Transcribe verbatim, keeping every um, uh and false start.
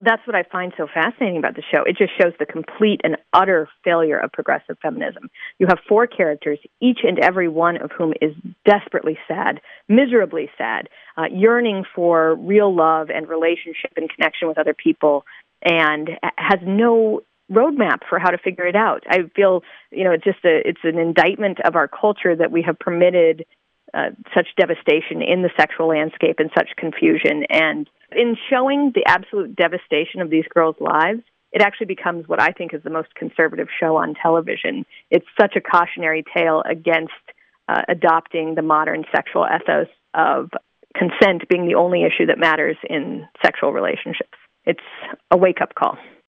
that's what I find so fascinating about the show. It just shows the complete and utter failure of progressive feminism. You have four characters, each and every one of whom is desperately sad, miserably sad, uh, yearning for real love and relationship and connection with other people, and has no roadmap for how to figure it out. I feel, you know, it's just a, it's an indictment of our culture that we have permitted uh, such devastation in the sexual landscape and such confusion. And in showing the absolute devastation of these girls' lives, it actually becomes what I think is the most conservative show on television. It's such a cautionary tale against uh, adopting the modern sexual ethos of consent being the only issue that matters in sexual relationships. It's a wake-up call.